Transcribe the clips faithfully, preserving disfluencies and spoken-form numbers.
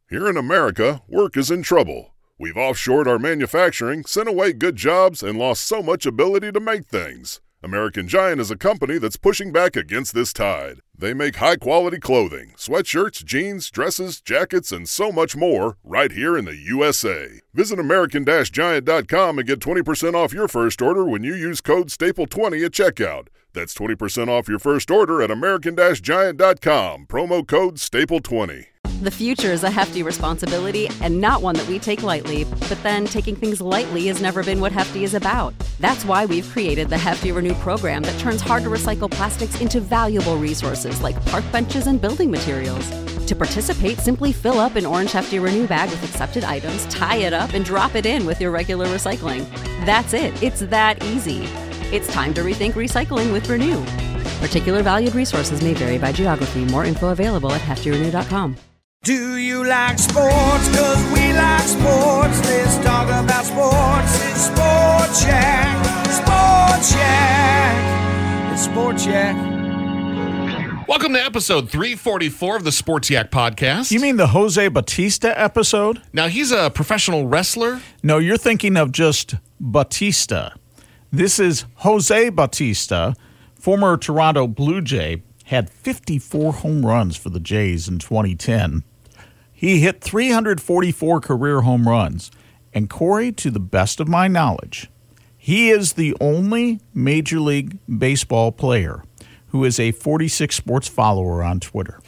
Here in America, work is in trouble. We've offshored our manufacturing, sent away good jobs, and lost so much ability to make things. American Giant is a company that's pushing back against this tide. They make high-quality clothing, sweatshirts, jeans, dresses, jackets, and so much more right here in the U S A. Visit American Giant dot com and get twenty percent off your first order when you use code staple twenty at checkout. That's twenty percent off your first order at American Giant dot com. Promo code staple twenty. The future is a hefty responsibility and not one that we take lightly, but then taking things lightly has never been what Hefty is about. That's why we've created the Hefty Renew program that turns hard-to-recycle plastics into valuable resources like park benches and building materials. To participate, simply fill up an orange Hefty Renew bag with accepted items, tie it up, and drop it in with your regular recycling. That's it. It's that easy. It's time to rethink recycling with Renew. Particular valued resources may vary by geography. More info available at hefty renew dot com. Do you like sports? Cause we like sports. Let's talk about sports. It's Sport Shack. Sport Shack. It's Sport Shack. Welcome to episode three forty-four of the Sports Yak podcast. You mean the Jose Batista episode? Now, he's a professional wrestler? No, you're thinking of just Batista. This is Jose Batista, former Toronto Blue Jay, had fifty-four home runs for the Jays in twenty ten. He hit three hundred forty-four career home runs. And Corey, to the best of my knowledge, he is the only Major League Baseball player who is a forty-six Sports follower on Twitter.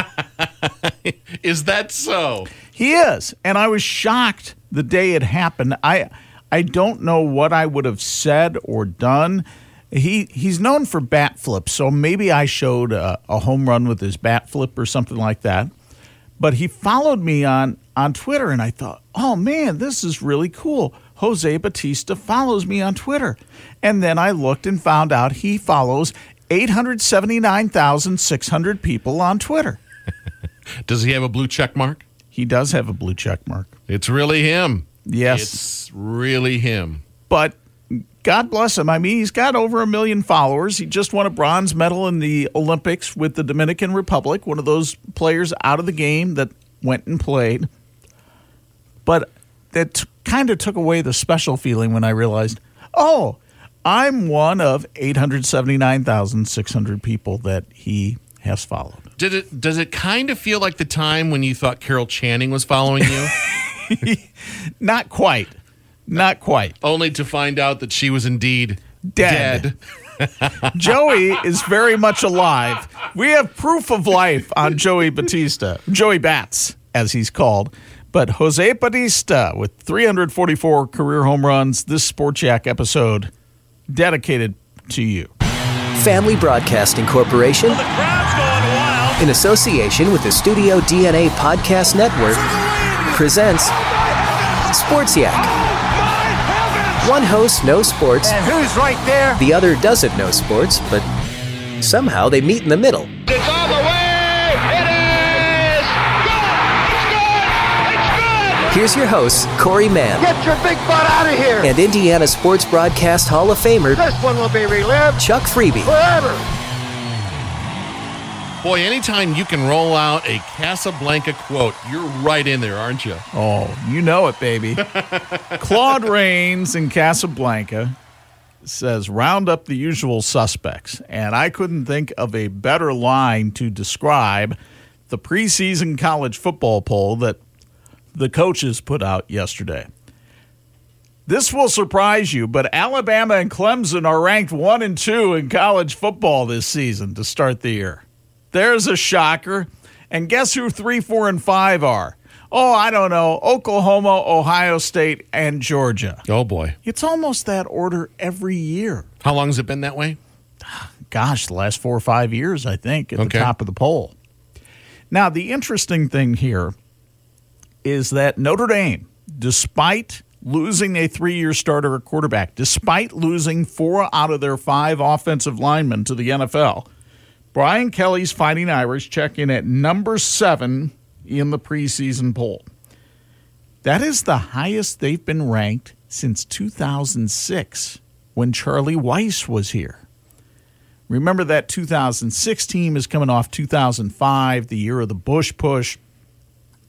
Is that so? He is. And I was shocked the day it happened. I I don't know what I would have said or done. He he's known for bat flips, so maybe I showed a, a home run with his bat flip or something like that. But he followed me on, on Twitter, and I thought, oh, man, this is really cool. Jose Batista follows me on Twitter. And then I looked and found out he follows eight hundred seventy-nine thousand six hundred people on Twitter. Does he have a blue check mark? He does have a blue check mark. It's really him. Yes. It's really him. But God bless him. I mean, he's got over a million followers. He just won a bronze medal in the Olympics with the Dominican Republic, one of those players out of the game that went and played. But that t- kind of took away the special feeling when I realized, oh, I'm one of eight hundred seventy-nine thousand six hundred people that he has followed. Did it? Does it kind of feel like the time when you thought Carol Channing was following you? Not quite. Not quite. Only to find out that she was indeed dead. dead. Joey is very much alive. We have proof of life on Joey Batista. Joey Bats, as he's called. But Jose Batista, with three hundred forty-four career home runs, this Sports Yak episode dedicated to you. Family Broadcasting Corporation, The crowd's going wild. in association with the Studio D N A Podcast Network, presents Sports Yak. One host knows sports, And who's right there? the other doesn't know sports, but somehow they meet in the middle. It's on the way! It is! Good! It's good! It's good! Here's your hosts, Corey Mann Get your big butt out of here! and Indiana Sports Broadcast Hall of Famer This one will be relived Chuck Freeby. forever! Boy, anytime you can roll out a Casablanca quote, you're right in there, aren't you? Oh, you know it, baby. Claude Rains in Casablanca says, round up the usual suspects. And I couldn't think of a better line to describe the preseason college football poll that the coaches put out yesterday. This will surprise you, but Alabama and Clemson are ranked one and two in college football this season to start the year. There's a shocker. And guess who three, four, and five are? Oh, I don't know. Oklahoma, Ohio State, and Georgia. Oh, boy. It's almost that order every year. How long has it been that way? Gosh, the last four or five years, I think, at Okay. the top of the poll. Now, the interesting thing here is that Notre Dame, despite losing a three-year starter at quarterback, despite losing four out of their five offensive linemen to the N F L, Brian Kelly's Fighting Irish check in at number seven in the preseason poll. That is the highest they've been ranked since two thousand six, when Charlie Weiss was here. Remember that two thousand six team is coming off two thousand five, the year of the Bush push.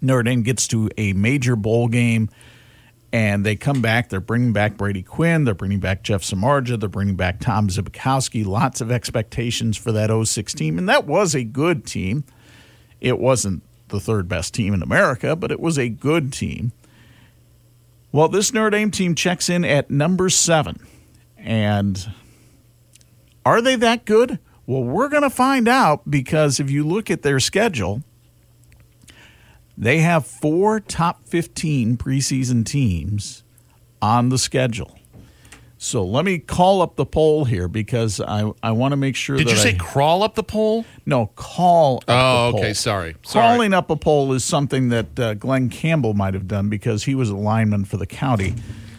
Notre Dame gets to a major bowl game, and they come back. They're bringing back Brady Quinn. They're bringing back Jeff Samardzija. They're bringing back Tom Zbikowski. Lots of expectations for that oh six team, and that was a good team. It wasn't the third best team in America, but it was a good team. Well, this Notre Dame team checks in at number seven. And are they that good? Well, we're going to find out, because if you look at their schedule, they have four top fifteen preseason teams on the schedule. So let me call up the poll here, because I, I want to make sure Did that you say I, crawl up the pole? No, call up Oh, the poll. okay. Sorry. Sorry. Crawling up a poll is something that uh, Glenn Campbell might have done, because he was a lineman for the county.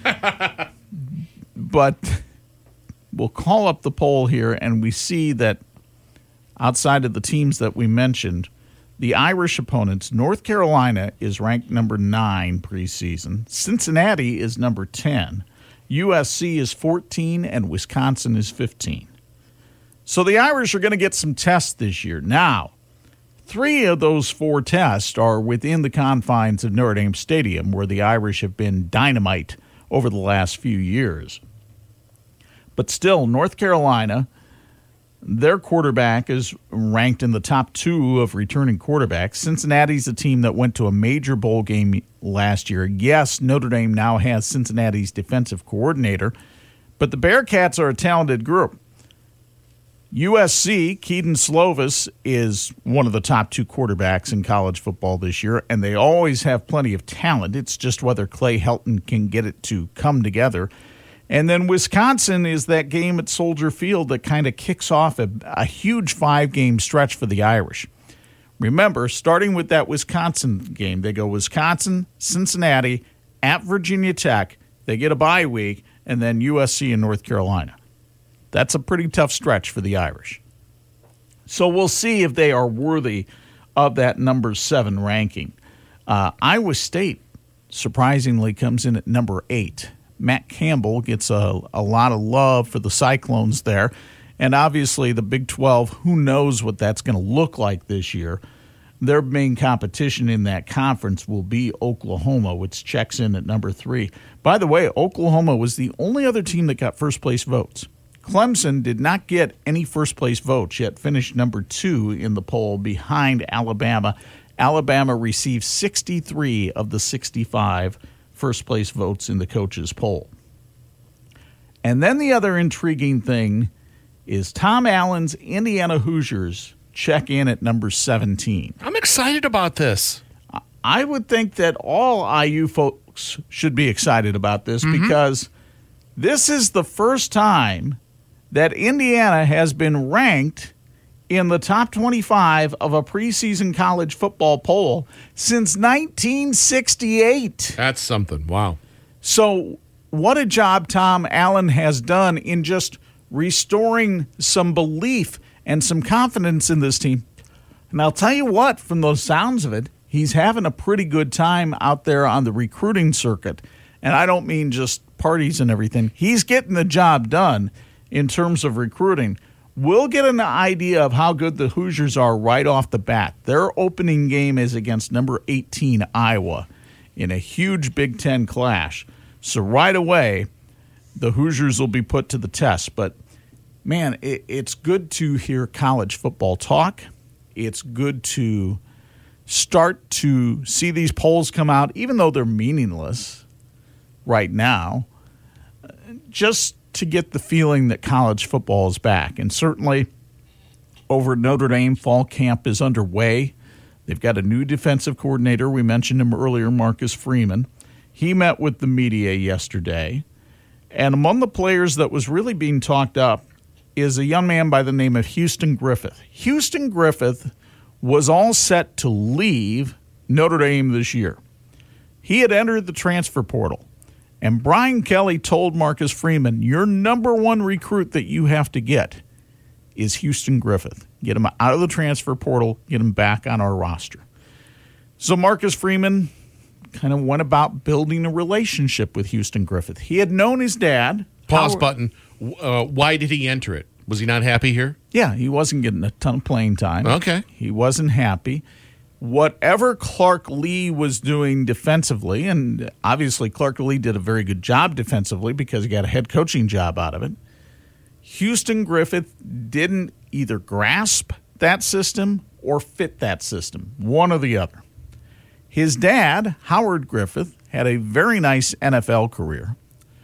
But we'll call up the poll here, and we see that outside of the teams that we mentioned, the Irish opponents, North Carolina is ranked number nine preseason. Cincinnati is number ten. U S C is fourteen, and Wisconsin is fifteen. So the Irish are going to get some tests this year. Now, three of those four tests are within the confines of Notre Dame Stadium, where the Irish have been dynamite over the last few years. But still, North Carolina, their quarterback is ranked in the top two of returning quarterbacks. Cincinnati's a team that went to a major bowl game last year. Yes, Notre Dame now has Cincinnati's defensive coordinator, but the Bearcats are a talented group. U S C, Keaton Slovis, is one of the top two quarterbacks in college football this year, and they always have plenty of talent. It's just whether Clay Helton can get it to come together. And then Wisconsin is that game at Soldier Field that kind of kicks off a, a huge five-game stretch for the Irish. Remember, starting with that Wisconsin game, they go Wisconsin, Cincinnati, at Virginia Tech. They get a bye week, and then U S C and North Carolina. That's a pretty tough stretch for the Irish. So we'll see if they are worthy of that number seven ranking. Uh, Iowa State, surprisingly, comes in at number eight. Matt Campbell gets a, a lot of love for the Cyclones there. And obviously the Big twelve, who knows what that's going to look like this year. Their main competition in that conference will be Oklahoma, which checks in at number three. By the way, Oklahoma was the only other team that got first-place votes. Clemson did not get any first-place votes, yet finished number two in the poll behind Alabama. Alabama received sixty-three of the sixty-five first-place votes in the coaches' poll. And then the other intriguing thing is Tom Allen's Indiana Hoosiers check in at number seventeen. I'm excited about this. I would think that all I U folks should be excited about this, mm-hmm. because this is the first time that Indiana has been ranked in the top twenty-five of a preseason college football poll since nineteen sixty-eight. That's something. Wow. So what a job Tom Allen has done in just restoring some belief and some confidence in this team. And I'll tell you what, from the sounds of it, he's having a pretty good time out there on the recruiting circuit. And I don't mean just parties and everything. He's getting the job done in terms of recruiting. We'll get an idea of how good the Hoosiers are right off the bat. Their opening game is against number eighteen, Iowa, in a huge Big Ten clash. So right away, the Hoosiers will be put to the test. But, man, it, it's good to hear college football talk. It's good to start to see these polls come out, even though they're meaningless right now, just to get the feeling that college football is back. And certainly over at Notre Dame, fall camp is underway. They've got a new defensive coordinator. We mentioned him earlier, Marcus Freeman. He met with the media yesterday. And among the players that was really being talked up is a young man by the name of Houston Griffith. Houston Griffith was all set to leave Notre Dame this year. He had entered the transfer portal. And Brian Kelly told Marcus Freeman, your number one recruit that you have to get is Houston Griffith. Get him out of the transfer portal, get him back on our roster. So Marcus Freeman kind of went about building a relationship with Houston Griffith. He had known his dad. Pause Power- button. Uh, why did he enter it? Was he not happy here? Yeah, he wasn't getting a ton of playing time. Okay. He wasn't happy. whatever Clark Lee was doing defensively, and obviously Clark Lee did a very good job defensively because he got a head coaching job out of it, Houston Griffith didn't either grasp that system or fit that system, one or the other. His dad, Howard Griffith, had a very nice N F L career,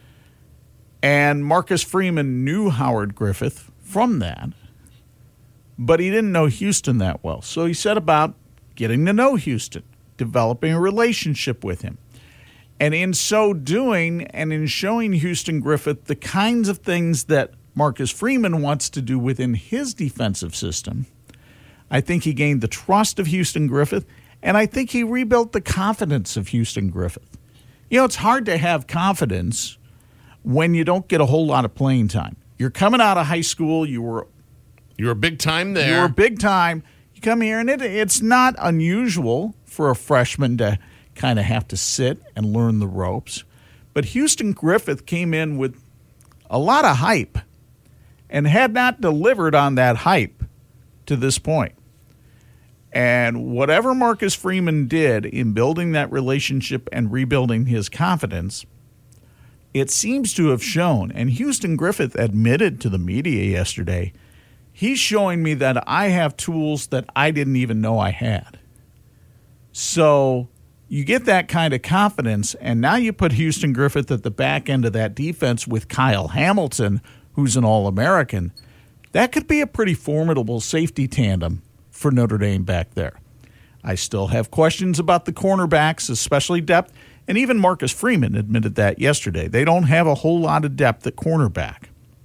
and Marcus Freeman knew Howard Griffith from that, but he didn't know Houston that well. So he set about getting to know Houston, developing a relationship with him. And in so doing, and in showing Houston Griffith the kinds of things that Marcus Freeman wants to do within his defensive system, I think he gained the trust of Houston Griffith, and I think he rebuilt the confidence of Houston Griffith. You know, it's hard to have confidence when you don't get a whole lot of playing time. You're coming out of high school, you were You were big time there. You were big time. You come here, and it, it's not unusual for a freshman to kind of have to sit and learn the ropes. But Houston Griffith came in with a lot of hype and had not delivered on that hype to this point. And whatever Marcus Freeman did in building that relationship and rebuilding his confidence, it seems to have shown. And Houston Griffith admitted to the media yesterday, he's showing me that I have tools that I didn't even know I had. So you get that kind of confidence, and now you put Houston Griffith at the back end of that defense with Kyle Hamilton, who's an All-American. That could be a pretty formidable safety tandem for Notre Dame back there. I still have questions about the cornerbacks, especially depth, and even Marcus Freeman admitted that yesterday. They don't have a whole lot of depth at cornerback.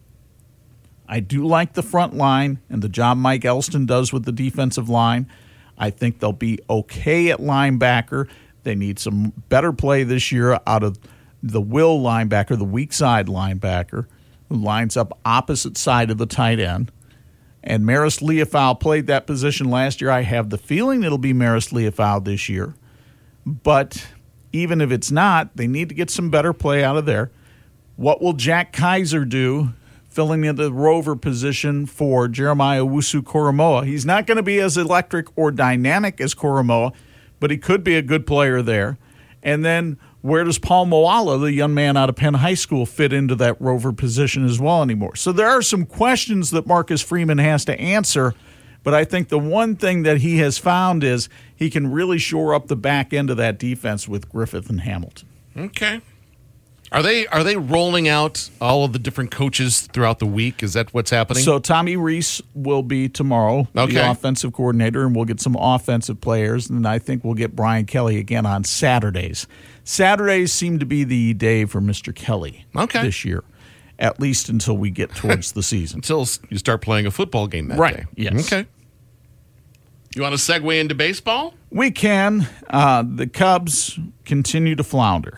I do like the front line and the job Mike Elston does with the defensive line. I think they'll be okay at linebacker. They need some better play this year out of the will linebacker, the weak side linebacker, who lines up opposite side of the tight end. And Maris Leofau played that position last year. I have the feeling it'll be Maris Leofau this year. But even if it's not, they need to get some better play out of there. What will Jack Kaiser do filling in the rover position for Jeremiah Owusu-Koramoah? He's not going to be as electric or dynamic as Koramoah, but he could be a good player there. And then where does Paul Moala, the young man out of Penn High School, fit into that rover position as well anymore? So there are some questions that Marcus Freeman has to answer, but I think the one thing that he has found is he can really shore up the back end of that defense with Griffith and Hamilton. Okay. Are they are they rolling out all of the different coaches throughout the week? Is that what's happening? So Tommy Rees will be tomorrow, okay. the offensive coordinator, and we'll get some offensive players, and I think we'll get Brian Kelly again on Saturdays. Saturdays seem to be the day for Mister Kelly okay. this year, at least until we get towards the season. Until you start playing a football game that right. day. Yes. Okay. You want to segue into baseball? We can. Uh, the Cubs continue to flounder.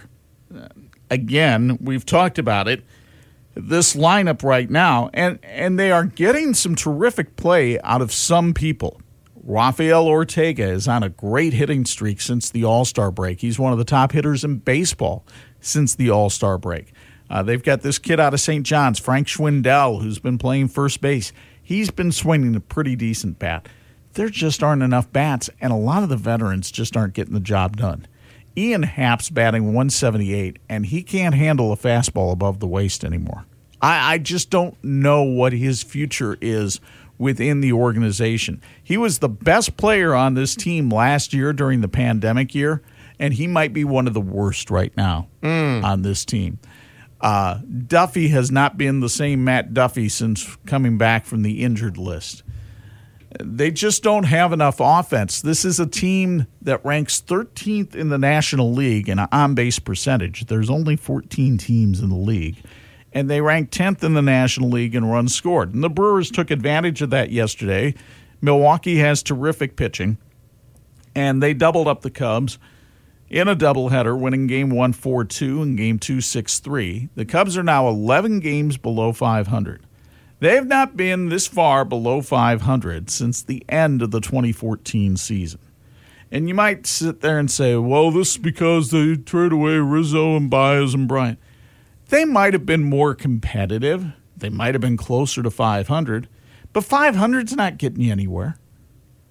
Again, we've talked about it, this lineup right now, and, and they are getting some terrific play out of some people. Rafael Ortega is on a great hitting streak since the All-Star break. He's one of the top hitters in baseball since the All-Star break. Uh, they've got this kid out of Saint John's, Frank Schwindel, who's been playing first base. He's been swinging a pretty decent bat. There just aren't enough bats, and a lot of the veterans just aren't getting the job done. Ian Happ's batting one seventy-eight, and he can't handle a fastball above the waist anymore. I, I just don't know what his future is within the organization. He was the best player on this team last year during the pandemic year, and he might be one of the worst right now mm. on this team. Uh, Duffy has not been the same Matt Duffy since coming back from the injured list. They just don't have enough offense. This is a team that ranks thirteenth in the National League in on-base percentage. There's only fourteen teams in the league. And they rank tenth in the National League in runs scored. And the Brewers took advantage of that yesterday. Milwaukee has terrific pitching. And they doubled up the Cubs in a doubleheader, winning game one four two and game two six three. The Cubs are now eleven games below five hundred. They have not been this far below five hundred since the end of the twenty fourteen season. And you might sit there and say, well, this is because they traded away Rizzo and Baez and Bryant. They might have been more competitive. They might have been closer to five hundred. But five hundred's not getting you anywhere.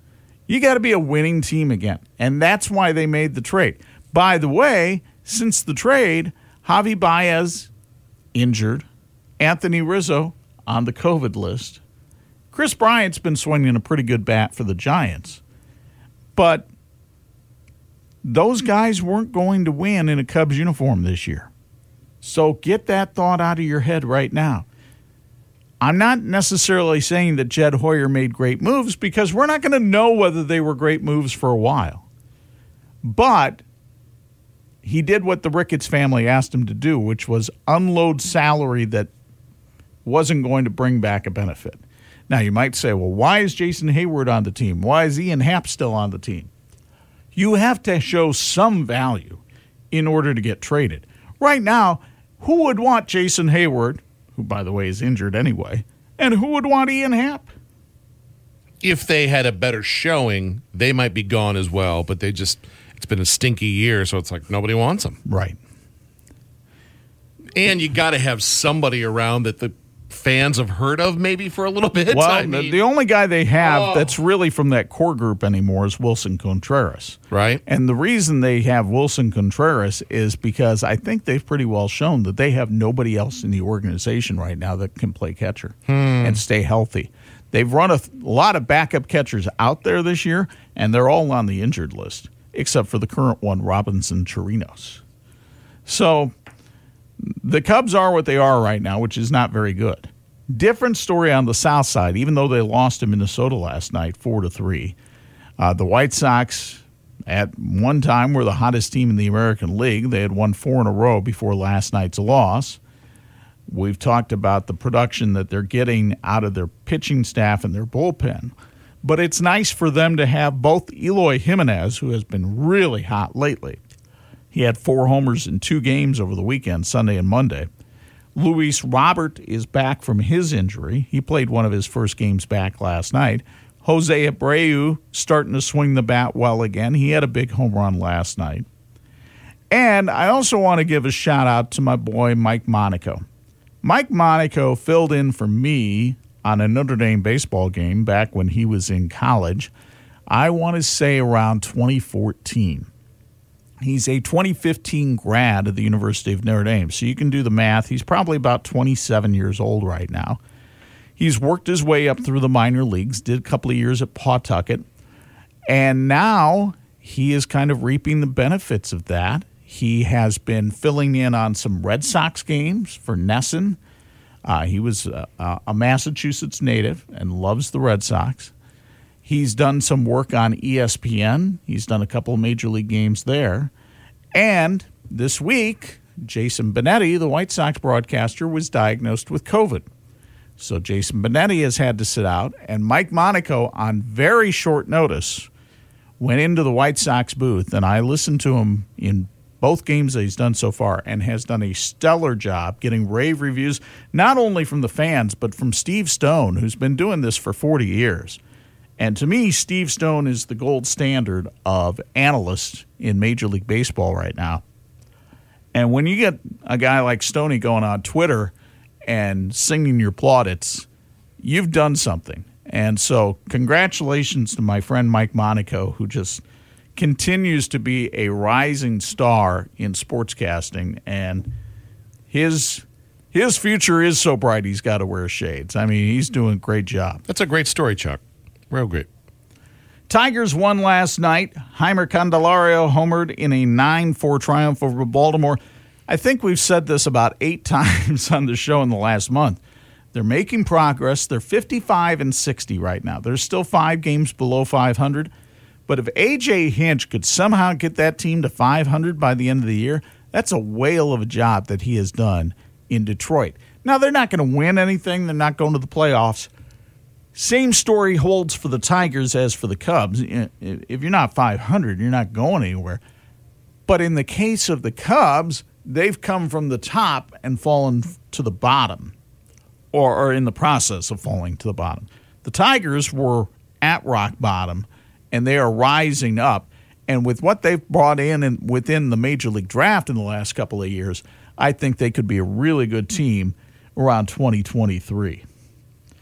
You got to be a winning team again. And that's why they made the trade. By the way, since the trade, Javi Baez injured, Anthony Rizzo on the COVID list. Chris Bryant's been swinging a pretty good bat for the Giants. But those guys weren't going to win in a Cubs uniform this year. So get that thought out of your head right now. I'm not necessarily saying that Jed Hoyer made great moves because we're not going to know whether they were great moves for a while. But he did what the Ricketts family asked him to do, which was unload salary that wasn't going to bring back a benefit. Now, you might say, well, why is Jason Hayward on the team? Why is Ian Happ still on the team? You have to show some value in order to get traded. Right now, who would want Jason Hayward, who, by the way, is injured anyway, and who would want Ian Happ? If they had a better showing, they might be gone as well, but they just, it's been a stinky year, so it's like nobody wants them. Right. And you got to have somebody around that the fans have heard of maybe for a little bit. Well, I mean, the, the only guy they have oh. that's really from that core group anymore is Wilson Contreras. Right. And the reason they have Wilson Contreras is because I think they've pretty well shown that they have nobody else in the organization right now that can play catcher hmm. and stay healthy. They've run a, th- a lot of backup catchers out there this year, and they're all on the injured list, except for the current one, Robinson Chirinos. So the Cubs are what they are right now, which is not very good. Different story on the south side, even though they lost to Minnesota last night, four to three. Uh, the White Sox, at one time, were the hottest team in the American League. They had won four in a row before last night's loss. We've talked about the production that they're getting out of their pitching staff and their bullpen. But it's nice for them to have both Eloy Jimenez, who has been really hot lately. He had four homers in two games over the weekend, Sunday and Monday. Luis Robert is back from his injury. He played one of his first games back last night. Jose Abreu starting to swing the bat well again. He had a big home run last night. And I also want to give a shout-out to my boy Mike Monaco. Mike Monaco filled in for me on a Notre Dame baseball game back when he was in college. I want to say around twenty fourteen. He's a twenty fifteen grad at the University of Notre Dame, so you can do the math. He's probably about twenty-seven years old right now. He's worked his way up through the minor leagues, did a couple of years at Pawtucket, and now he is kind of reaping the benefits of that. He has been filling in on some Red Sox games for Nesson. Uh, he was a, a Massachusetts native and loves the Red Sox. He's done some work on E S P N. He's done a couple of Major League games there. And this week, Jason Benetti, the White Sox broadcaster, was diagnosed with COVID. So Jason Benetti has had to sit out. And Mike Monaco, on very short notice, went into the White Sox booth. And I listened to him in both games that he's done so far and has done a stellar job getting rave reviews, not only from the fans, but from Steve Stone, who's been doing this for forty years. And to me, Steve Stone is the gold standard of analysts in Major League Baseball right now. And when you get a guy like Stoney going on Twitter and singing your plaudits, you've done something. And so congratulations to my friend Mike Monaco, who just continues to be a rising star in sportscasting. And his his future is so bright he's got to wear shades. I mean, he's doing a great job. That's a great story, Chuck. Real great. Tigers won last night. Heimer Candelario homered in a nine four triumph over Baltimore. I think we've said this about eight times on the show in the last month. They're making progress. They're fifty-five and sixty right now. There's still five games below five hundred. But if A J Hinch could somehow get that team to five hundred by the end of the year, that's a whale of a job that he has done in Detroit. Now, they're not going to win anything. They're not going to the playoffs. Same story holds for the Tigers as for the Cubs. If you're not five hundred, you're not going anywhere. But in the case of the Cubs, they've come from the top and fallen to the bottom, or are in the process of falling to the bottom. The Tigers were at rock bottom, and they are rising up. And with what they've brought in and within the Major League Draft in the last couple of years, I think they could be a really good team around twenty twenty-three.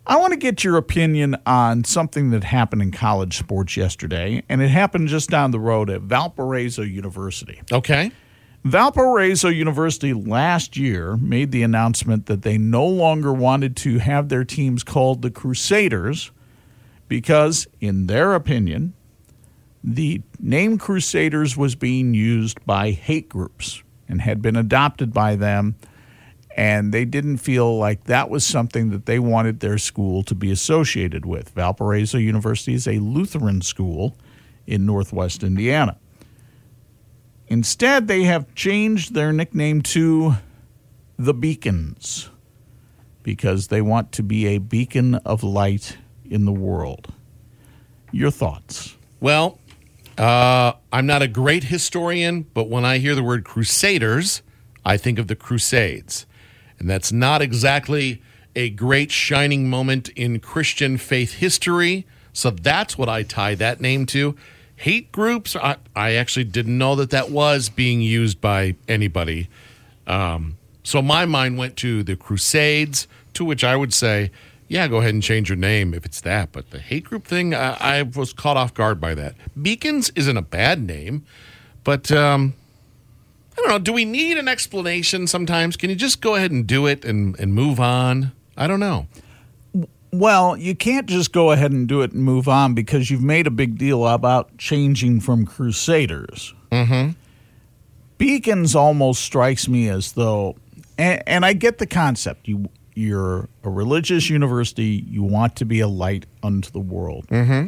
I want to get your opinion on something that happened in college sports yesterday, and it happened just down the road at Valparaiso University. Okay. Valparaiso University last year made the announcement that they no longer wanted to have their teams called the Crusaders because, in their opinion, the name Crusaders was being used by hate groups and had been adopted by them, and they didn't feel like that was something that they wanted their school to be associated with. Valparaiso University is a Lutheran school in Northwest Indiana. Instead, they have changed their nickname to the Beacons because they want to be a beacon of light in the world. Your thoughts? Well, uh, I'm not a great historian, but when I hear the word Crusaders, I think of the Crusades. And that's not exactly a great shining moment in Christian faith history. So that's what I tie that name to. Hate groups, I, I actually didn't know that that was being used by anybody. Um, so my mind went to the Crusades, to which I would say, yeah, go ahead and change your name if it's that. But the hate group thing, I, I was caught off guard by that. Beacons isn't a bad name, but um, I don't know. Do we need an explanation sometimes? Can you just go ahead and do it and, and move on? I don't know. Well, you can't just go ahead and do it and move on because you've made a big deal about changing from Crusaders. Mm-hmm. Beacons almost strikes me as though, and, and I get the concept. You, you're a religious university. You want to be a light unto the world. Mm-hmm.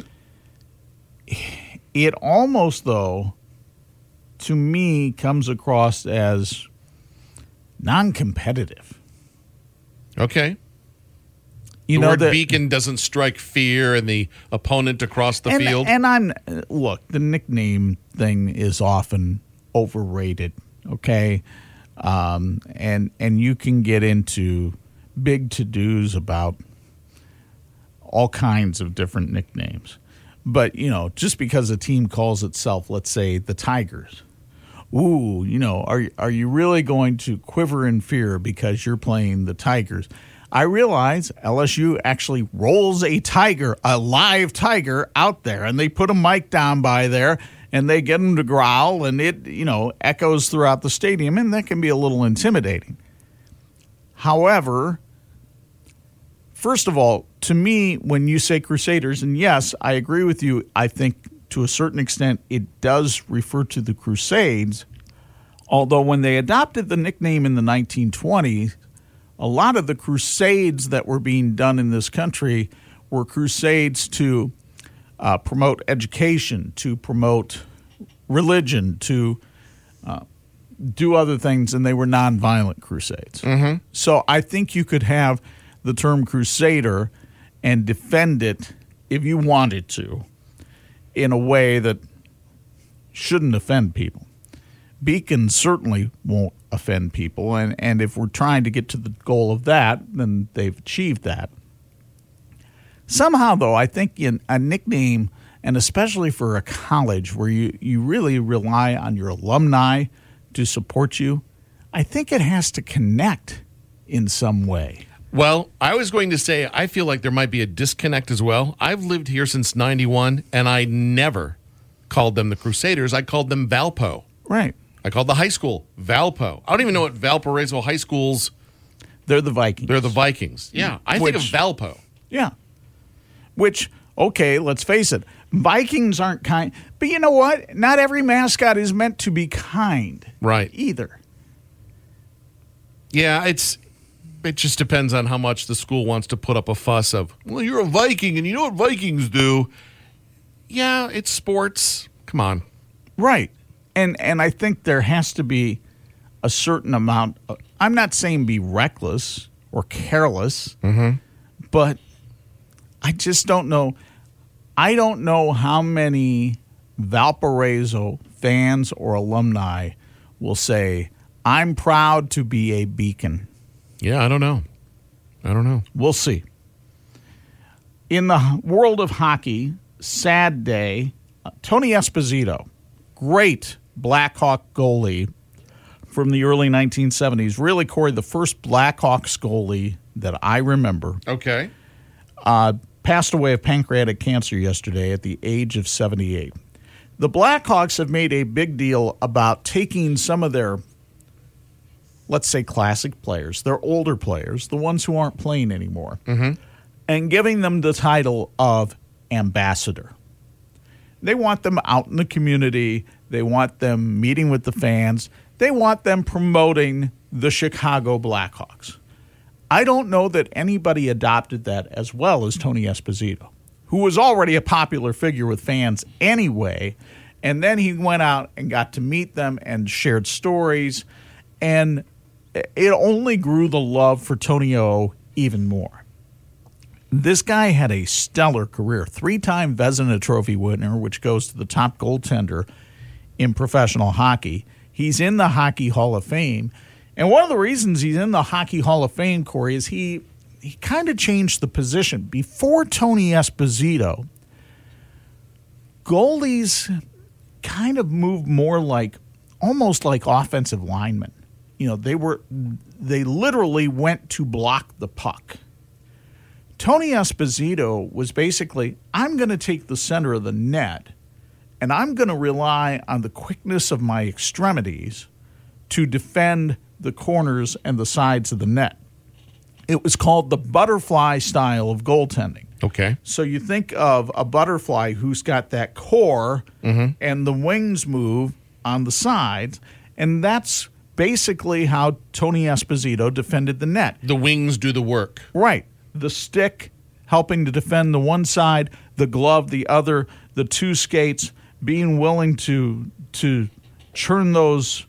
It almost, though, to me, comes across as non-competitive. Okay. You the know, word the, beacon doesn't strike fear in the opponent across the and, field. And I'm look, the nickname thing is often overrated. Okay, um, and and you can get into big to-dos about all kinds of different nicknames. But you know, just because a team calls itself, let's say, the Tigers, ooh, you know, are are you really going to quiver in fear because you're playing the Tigers? I realize L S U actually rolls a tiger, a live tiger, out there, and they put a mic down by there, and they get them to growl, and it, you know, echoes throughout the stadium, and that can be a little intimidating. However, first of all, to me, when you say Crusaders, and yes, I agree with you, I think to a certain extent it does refer to the Crusades, although when they adopted the nickname in the nineteen twenties, a lot of the crusades that were being done in this country were crusades to uh, promote education, to promote religion, to uh, do other things, and they were nonviolent crusades. Mm-hmm. So I think you could have the term crusader and defend it if you wanted to in a way that shouldn't offend people. Beacon certainly won't offend people, and, and if we're trying to get to the goal of that, then they've achieved that. Somehow, though, I think in a nickname, and especially for a college where you, you really rely on your alumni to support you, I think it has to connect in some way. Well, I was going to say I feel like there might be a disconnect as well. I've lived here since ninety-one, and I never called them the Crusaders. I called them Valpo. Right. I called the high school Valpo. I don't even know what Valparaiso High School's. They're the Vikings. They're the Vikings. Yeah, I Which, think of Valpo. Yeah. Which, okay, let's face it, Vikings aren't kind. But you know what? Not every mascot is meant to be kind. Right. Either. Yeah, it's it just depends on how much the school wants to put up a fuss of, well, you're a Viking and you know what Vikings do. Yeah, it's sports. Come on. Right. And and I think there has to be a certain amount of, I'm not saying be reckless or careless, mm-hmm. but I just don't know. I don't know how many Valparaiso fans or alumni will say, I'm proud to be a Beacon. Yeah, I don't know. I don't know. We'll see. In the world of hockey, sad day, uh, Tony Esposito, great Blackhawk goalie from the early nineteen seventies. Really, Corey, the first Blackhawks goalie that I remember. Okay. uh, passed away of pancreatic cancer yesterday at the age of seventy-eight. The Blackhawks have made a big deal about taking some of their, let's say, classic players, their older players, the ones who aren't playing anymore, mm-hmm. and giving them the title of ambassador. They want them out in the community. They want them meeting with the fans. They want them promoting the Chicago Blackhawks. I don't know that anybody adopted that as well as Tony Esposito, who was already a popular figure with fans anyway, and then he went out and got to meet them and shared stories, and it only grew the love for Tony O even more. This guy had a stellar career, three-time Vezina Trophy winner, which goes to the top goaltender in professional hockey. He's in the Hockey Hall of Fame, and one of the reasons he's in the Hockey Hall of Fame, Corey, is he he kind of changed the position. Before Tony Esposito, goalies kind of moved more like, almost like offensive linemen. You know, they were they literally went to block the puck. Tony Esposito was basically, I'm going to take the center of the net, and I'm going to rely on the quickness of my extremities to defend the corners and the sides of the net. It was called the butterfly style of goaltending. Okay. So you think of a butterfly who's got that core mm-hmm. and the wings move on the sides, and that's basically how Tony Esposito defended the net. The wings do the work. Right. The stick helping to defend the one side, the glove the other, the two skates, being willing to to churn those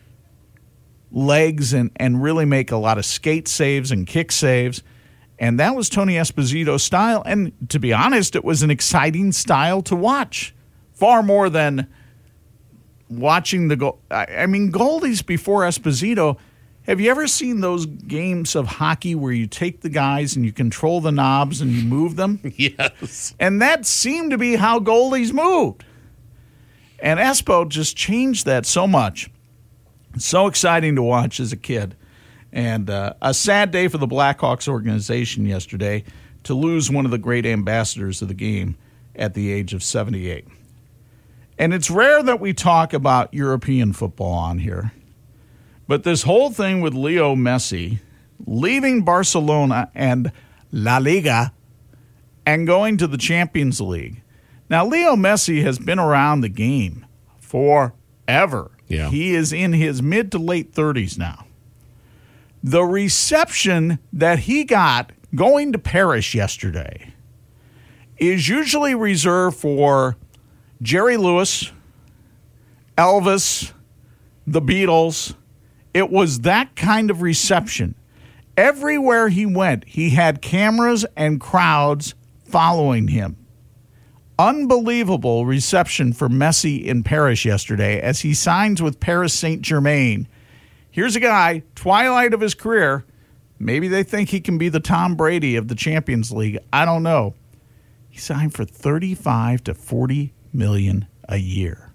legs and, and really make a lot of skate saves and kick saves. And that was Tony Esposito's style. And to be honest, it was an exciting style to watch. Far more than watching the goal. I mean, goalies before Esposito, have you ever seen those games of hockey where you take the guys and you control the knobs and you move them? Yes. And that seemed to be how goalies moved. And Espo just changed that so much. So exciting to watch as a kid. And uh, a sad day for the Blackhawks organization yesterday to lose one of the great ambassadors of the game at the age of seventy-eight. And it's rare that we talk about European football on here. But this whole thing with Leo Messi leaving Barcelona and La Liga and going to the Champions League. Now, Leo Messi has been around the game forever. Yeah. He is in his mid to late thirties now. The reception that he got going to Paris yesterday is usually reserved for Jerry Lewis, Elvis, the Beatles. It was that kind of reception. Everywhere he went, he had cameras and crowds following him. Unbelievable reception for Messi in Paris yesterday as he signs with Paris Saint-Germain. Here's a guy, twilight of his career. Maybe they think he can be the Tom Brady of the Champions League. I don't know. He signed for thirty-five to forty million a year.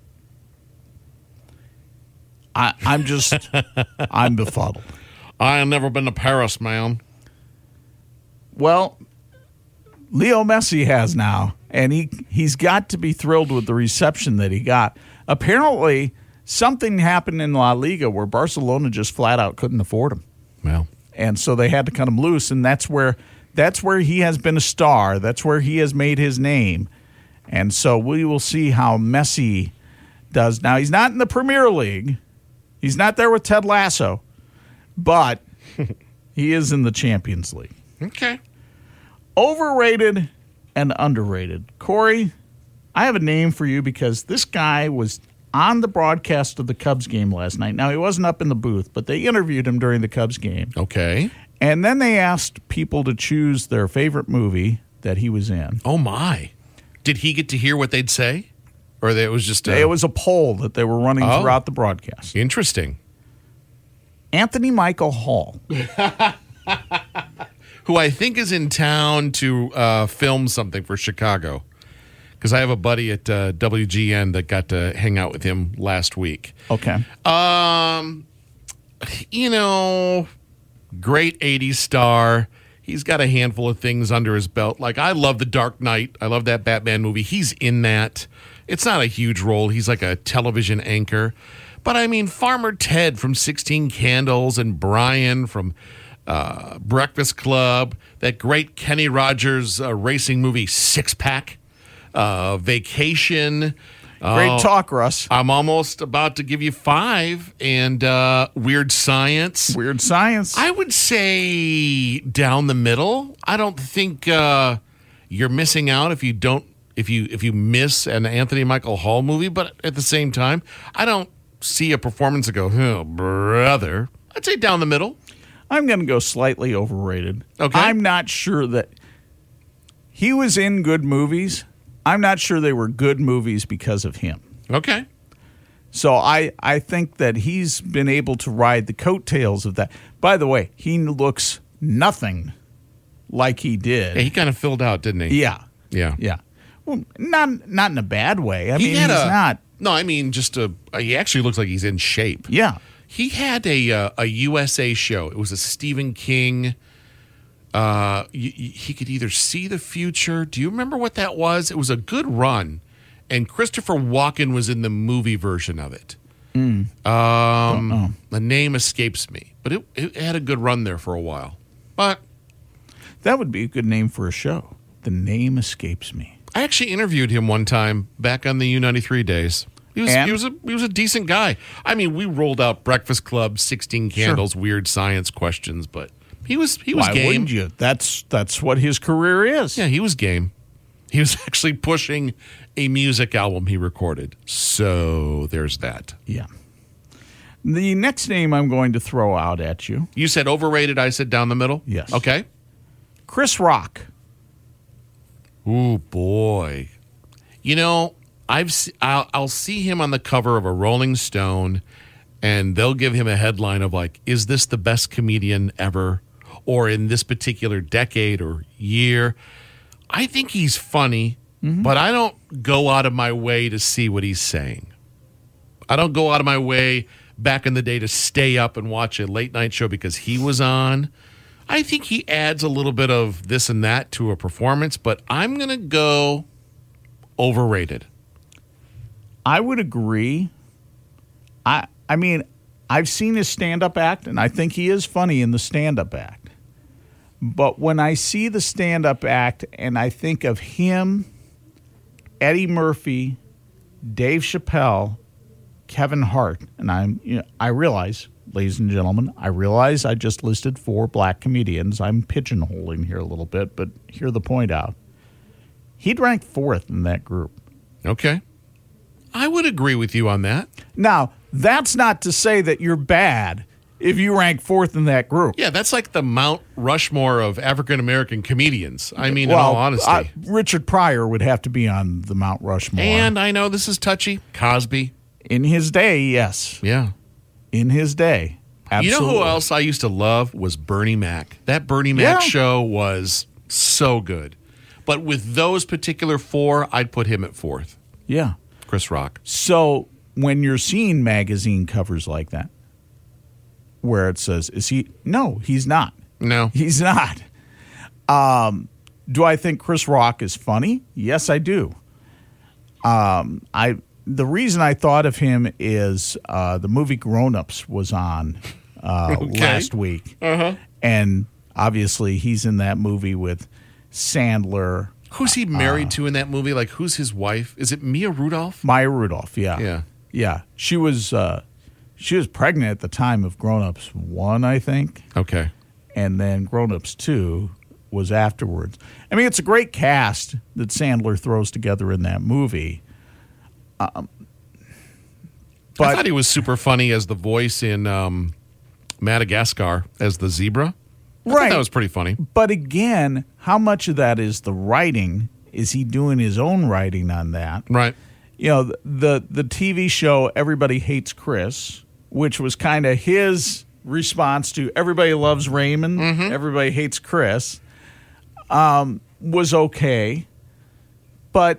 I, I'm just, I'm befuddled. I have never been to Paris, man. Well, Leo Messi has now, and he, he's got to be thrilled with the reception that he got. Apparently, something happened in La Liga where Barcelona just flat out couldn't afford him. Well, and so they had to cut him loose, and that's where that's where he has been a star. That's where he has made his name. And so we will see how Messi does. Now, he's not in the Premier League. He's not there with Ted Lasso, but he is in the Champions League. Okay. Overrated and underrated. Corey, I have a name for you because this guy was on the broadcast of the Cubs game last night. Now, he wasn't up in the booth, but they interviewed him during the Cubs game. Okay. And then they asked people to choose their favorite movie that he was in. Oh, my. Did he get to hear what they'd say? Or it was just a... It was a poll that they were running Oh. throughout the broadcast. Interesting. Anthony Michael Hall. Who I think is in town to uh, film something for Chicago. Because I have a buddy at uh, W G N that got to hang out with him last week. Okay. Um, you know, great eighties star. he's got a handful of things under his belt. Like, I love The Dark Knight. I love that Batman movie. He's in that. It's not a huge role. He's like a television anchor. But, I mean, Farmer Ted from sixteen Candles and Brian from uh, Breakfast Club, that great Kenny Rogers uh, racing movie, Six Pack, uh, Vacation. Great Oh, talk, Russ. I'm almost about to give you five. And uh, Weird Science. Weird Science. I would say down the middle. I don't think uh, you're missing out if you don't if you if you miss an Anthony Michael Hall movie, but at the same time, I don't see a performance that go, oh, brother. I'd say down the middle. I'm going to go slightly overrated. Okay. I'm not sure that he was in good movies. I'm not sure they were good movies because of him. Okay. So I, I think that he's been able to ride the coattails of that. By the way, he looks nothing like he did. Yeah, he kind of filled out, didn't he? Yeah. Yeah. Yeah. Well, not not in a bad way. I He mean, had he's a- not. No, I mean, just a. He actually looks like he's in shape. Yeah. He had a uh, a U S A show. It was a Stephen King. Uh, y- y- he could either see the future. Do you remember what that was? It was a good run, and Christopher Walken was in the movie version of it. Um, the name escapes me, but it, it had a good run there for a while. But That would be a good name for a show. The name escapes me. I actually interviewed him one time back on the U ninety-three days. He was, And? he was a he was a decent guy. I mean, we rolled out Breakfast Club, sixteen Candles, Weird Science questions, but he was he was Why game. wouldn't you? That's that's what his career is. Yeah, he was game. He was actually pushing a music album he recorded. So there's that. Yeah. The next name I'm going to throw out at you, You said overrated. I said down the middle. Yes. Okay. Chris Rock. Ooh, boy. You know, I've se- I'll, I'll see him on the cover of a Rolling Stone, and they'll give him a headline of like, "Is this the best comedian ever?" or in this particular decade or year. I think he's funny, but I don't go out of my way to see what he's saying. I don't go out of my way back in the day to stay up and watch a late night show because he was on. I think he adds a little bit of this and that to a performance, but I'm going to go overrated. I would agree. I I mean, I've seen his stand-up act, and I think he is funny in the stand-up act. But when I see the stand-up act and I think of him, Eddie Murphy, Dave Chappelle, Kevin Hart, and I'm you know, I realize, ladies and gentlemen, I realize I just listed four black comedians. I'm pigeonholing here a little bit, but hear the point out. He'd rank fourth in that group. Okay. I would agree with you on that. Now, that's not to say that you're bad if you rank fourth in that group. Yeah, that's like the Mount Rushmore of African American comedians. I mean, in all honesty. uh, Richard Pryor would have to be on the Mount Rushmore. And I know this is touchy. Cosby. in his day, yes. Yeah. In his day. Absolutely. You know who else I used to love was Bernie Mac. That Bernie Mac Yeah. show was so good. But with those particular four, I'd put him at fourth. Yeah. Chris Rock. So when you're seeing magazine covers like that, where it says, is he? No, he's not. No. He's not. Um, do I think Chris Rock is funny? Yes, I do. Um, I the reason I thought of him is uh, the movie Grown Ups was on uh, Okay. last week, uh-huh. and obviously he's in that movie with Sandler, Who's he married to in that movie? Like, who's his wife? Is it Mia Rudolph? Maya Rudolph. Yeah, Yeah. yeah. She was uh, she was pregnant at the time of Grown Ups one, I think. Okay. And then Grown Ups two was afterwards. I mean, it's a great cast that Sandler throws together in that movie. Um, I but thought he was super funny as the voice in um, Madagascar as the zebra. I thought Right. that was pretty funny. but again, how much of that is the writing? Is he doing his own writing on that? Right. You know, the the T V show Everybody Hates Chris, which was kind of his response to Everybody Loves Raymond, Everybody Hates Chris, um, was okay. But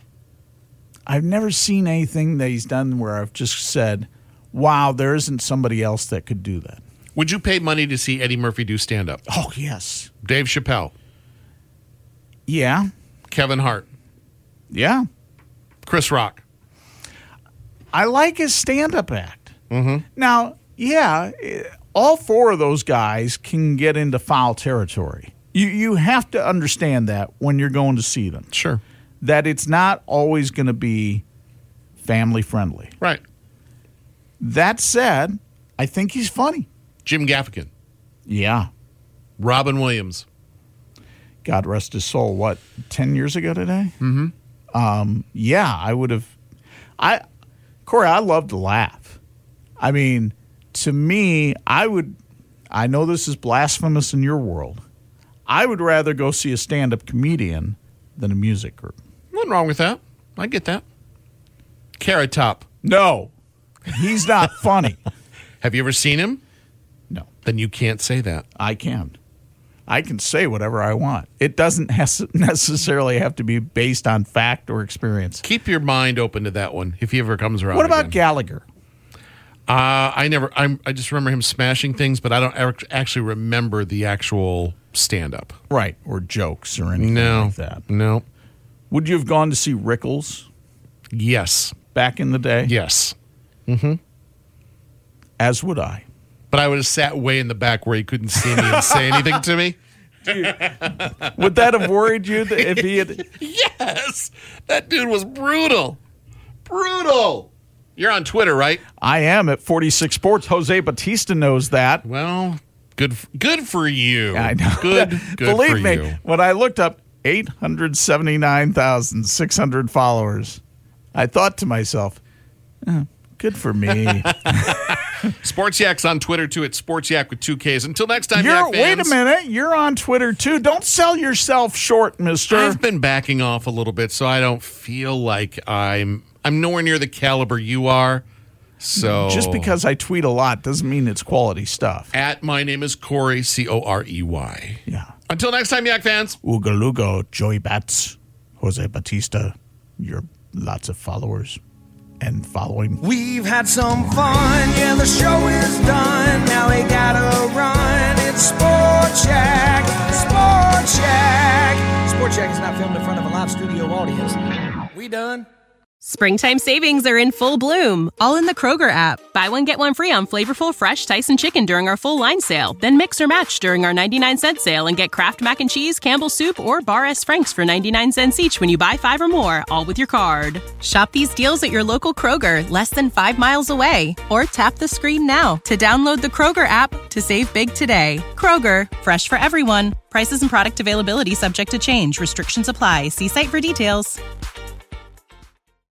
I've never seen anything that he's done where I've just said, wow, there isn't somebody else that could do that. Would you pay money to see Eddie Murphy do stand-up? Oh, yes. Dave Chappelle? Yeah. Kevin Hart? Yeah. Chris Rock? I like his stand-up act. Mm-hmm. Now, yeah, all four of those guys can get into foul territory. You you have to understand that when you're going to see them. Sure. That it's not always going to be family-friendly. Right. That said, I think he's funny. Jim Gaffigan? Yeah. Robin Williams? God rest his soul, what, ten years ago today? Mm-hmm. Um, yeah, I would have. I, Corey, I love to laugh. I mean, to me, I would. I know this is blasphemous in your world. I would rather go see a stand-up comedian than a music group. Nothing wrong with that. I get that. Carrot Top? No, he's not funny. Have you ever seen him? No. Then you can't say that. I can. I can say whatever I want. It doesn't has- necessarily have to be based on fact or experience. Keep your mind open to that one if he ever comes around. What about again. Gallagher? Uh, I never. I'm, I just remember him smashing things, but I don't ever actually remember the actual stand-up. Right, or jokes or anything No, like that. no. Would you have gone to see Rickles Yes, back in the day? yes. As would I. But I would have sat way in the back where he couldn't see me and say anything to me. Would that have worried you that if he had? Yes, that dude was brutal, brutal. You're on Twitter, right? I am at forty-six Sports. Jose Batista knows that. Well, good, good for you. I know. Good, good Believe for me, you. when I looked up eight hundred seventy-nine thousand six hundred followers, I thought to myself, eh, good for me. Sports Yak's on Twitter too at Sports Yak with two Ks. Until next time, You're, Yak wait fans, a minute. You're on Twitter too. Don't sell yourself short, mister. I've been backing off a little bit, so I don't feel like I'm I'm nowhere near the caliber you are. So Just because I tweet a lot doesn't mean it's quality stuff. at my name is Corey, C O R E Y. Yeah. Until next time, Yak fans. Ooga Lugo, Joey Bats, Jose Batista, your lots of followers and following. We've had some fun, yeah, the show is done. Now we gotta run. It's Sport Check, Sport Check. Sport Check is not filmed in front of a live studio audience. We done? Springtime savings are in full bloom, all in the Kroger app. Buy one, get one free on flavorful, fresh Tyson chicken during our full line sale. Then mix or match during our ninety-nine cent sale and get Kraft Mac and Cheese, Campbell's Soup, or Bar S. Frank's for ninety-nine cents each when you buy five or more, all with your card. Shop these deals at your local Kroger, less than five miles away. Or tap the screen now to download the Kroger app to save big today. Kroger, fresh for everyone. Prices and product availability subject to change. Restrictions apply. See site for details.